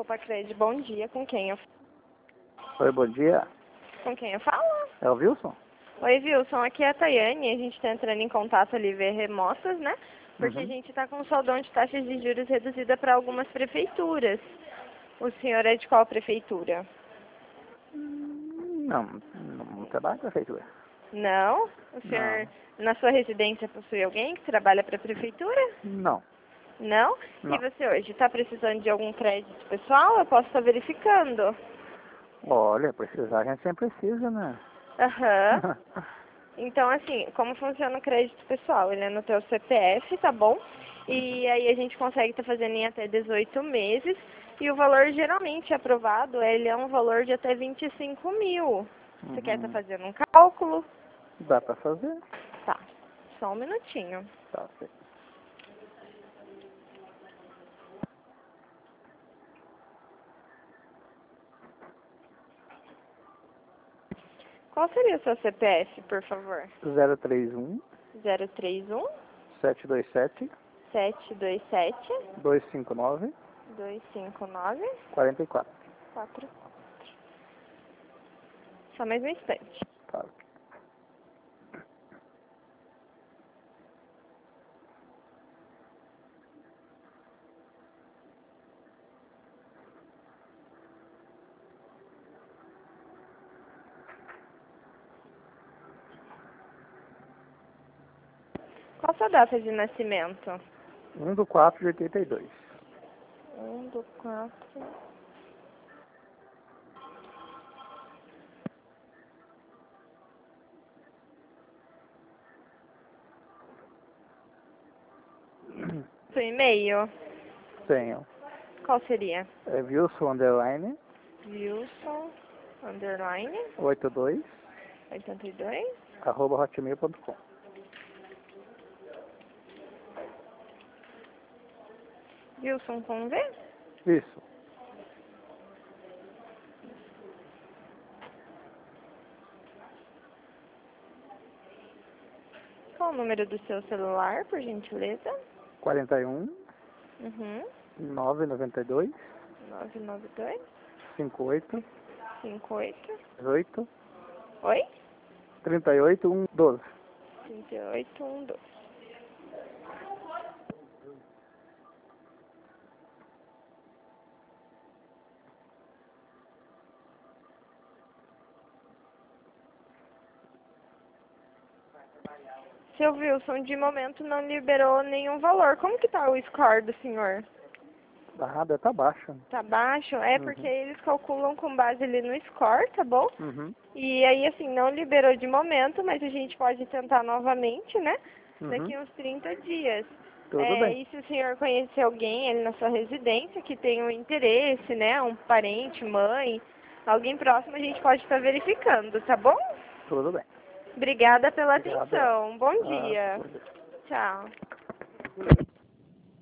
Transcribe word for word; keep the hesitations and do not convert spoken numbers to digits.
Copa Cred, bom dia. Com quem eu Oi, bom dia. Com quem eu falo? É o Wilson? Oi, Wilson. Aqui é a Tayane. A gente está entrando em contato ali ver remotas, né? Porque Uhum. a gente está com um saldão de taxas de juros reduzida para algumas prefeituras. O senhor é de qual prefeitura? Hum, Não, não, não trabalho na prefeitura. Não? O senhor, Não, na sua residência, possui alguém que trabalha para a prefeitura? não, Não? E não. você hoje está precisando de algum crédito pessoal? Eu posso estar verificando. Olha, precisar a gente sempre precisa, né? Aham. Então, assim, como funciona o crédito pessoal? Ele é no teu C P F, tá bom? E aí a gente consegue estar fazendo em até dezoito meses. E o valor geralmente aprovado, ele é um valor de até vinte e cinco mil. Você quer estar Uhum. fazendo um cálculo? Dá pra fazer? Tá, só um minutinho. Tá, ok. Qual seria o seu C P F, por favor? zero três um, zero três um, sete dois sete, sete dois sete, dois cinco nove, dois cinco nove, quatro quatro. quatro. Só mais um instante. Tá. Qual a sua data de nascimento? um do quatro de oitenta e dois. Um do quatro. Seu e-mail? Tenho. Qual seria? É Wilson underline Wilson, underline, oitenta e dois, oitenta e dois. arroba hotmail ponto com. Wilson com V? Isso. Qual o número do seu celular, por gentileza? quarenta e um, Uhum. novecentos e noventa e dois, nove nove dois, cinquenta e oito, cinco oito. dezoito, Oi? trinta e oito, um, doze. trinta e oito, um, dois. Seu Wilson, de momento não liberou nenhum valor. Como que tá o score do senhor? Ah, deve tá baixo. Tá baixo? É Uhum. porque eles calculam com base ali no score, tá bom? Uhum. E aí, assim, não liberou de momento, mas a gente pode tentar novamente, né? Uhum. Daqui uns trinta dias. Tudo É, bem. e se o senhor conhecer alguém ali na sua residência que tenha um interesse, né? Um parente, mãe, alguém próximo, a gente pode estar verificando, tá bom? Tudo bem. Obrigada pela Obrigado. atenção. Bom Ah, dia. bom dia. Tchau.